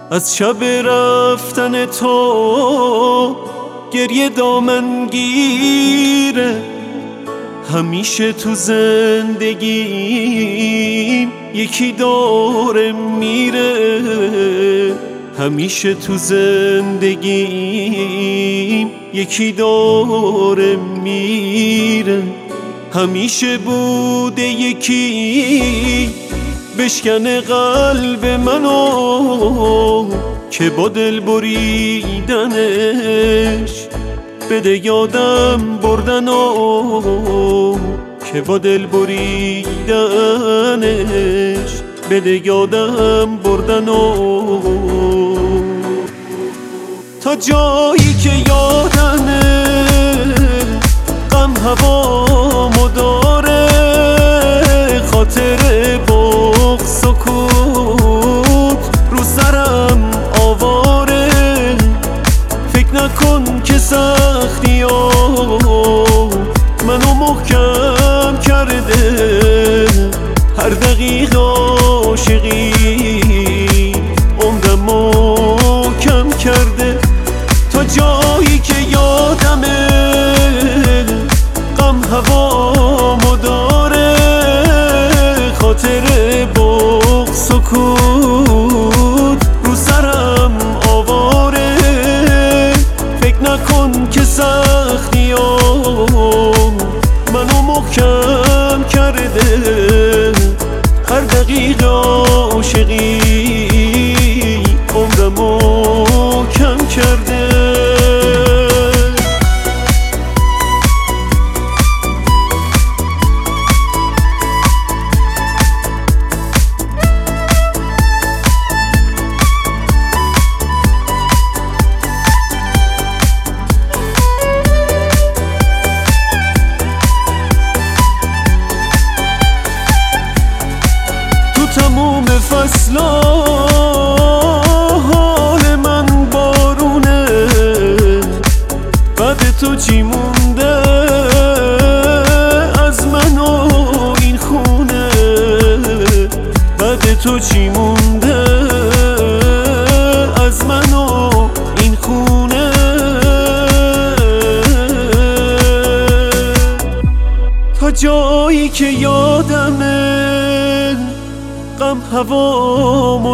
از شب رفتن تو گریه دامن گیره. همیشه تو زندگیم یکی داره میره، همیشه تو زندگیم یکی داره میره. همیشه بوده یکی بشکنه قلب منو که با دل بریدنش بده یادم بردنو، که با دل بریدنش بده یادم بردنو. تا جایی که یادمه غم هوامو داره، خاطر بغض سکوت رو سرم آواره. فکر نکن که سختی ها منو محکم کرده، هر دقیقه عاشقی عمرمو کم کرده. تا جایی که یادمه غم هوامو داره، خاطر بغض سکوت رو سرم آواره. فکر نکن که سختی ها منو محکم کرده، هر دقیقه عاشقی عمرمو کم کرده. تموم فصلا حال من بارونه، بعد تو چی مونده از من و این خونه؟ بعد تو چی مونده از من و این خونه؟ تا جایی که یادمه غم هوامو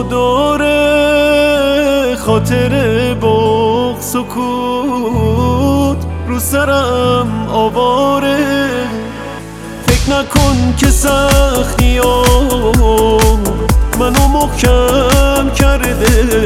داره، خاطر بغض سکوت رو سرم آواره. فکر نکن که سختی ها منو محکم کرده،